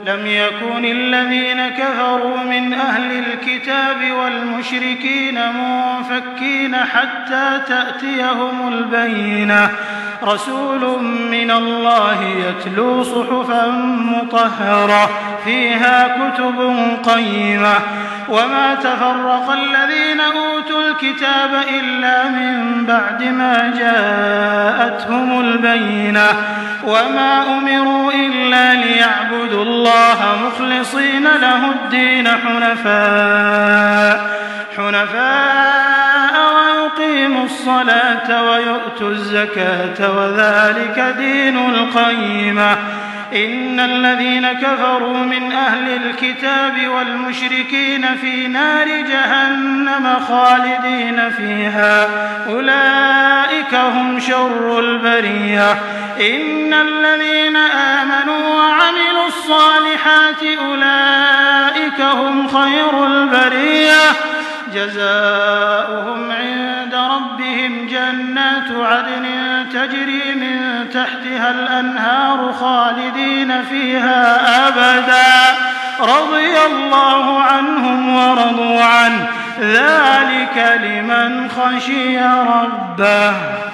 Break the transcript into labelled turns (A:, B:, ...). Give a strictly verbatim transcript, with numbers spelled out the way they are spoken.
A: لم يكن الذين كفروا من أهل الكتاب والمشركين منفكين حتى تأتيهم البينة رسول من الله يتلو صحفا مطهرة فيها كتب قيمة وما تفرق الذين أوتوا الكتاب إلا من بعد ما جاءتهم البينة وما أمروا إلا ليعبدوا الله مخلصين له الدين حنفاء حنفاء ويقيموا الصلاة ويؤتوا الزكاة وذلك دين القيمة إن الذين كفروا من أهل الكتاب والمشركين في نار جهنم خالدين فيها أولئك هم شر البرية إن الذين آمنوا وعملوا الصالحات أولئك هم خير البرية جزاؤهم عند ربهم جنات عدن تجري من تحتها الأنهار خالدين فيها أبدا رضي الله عنهم ورضوا عنه ذلك لمن خشي ربه.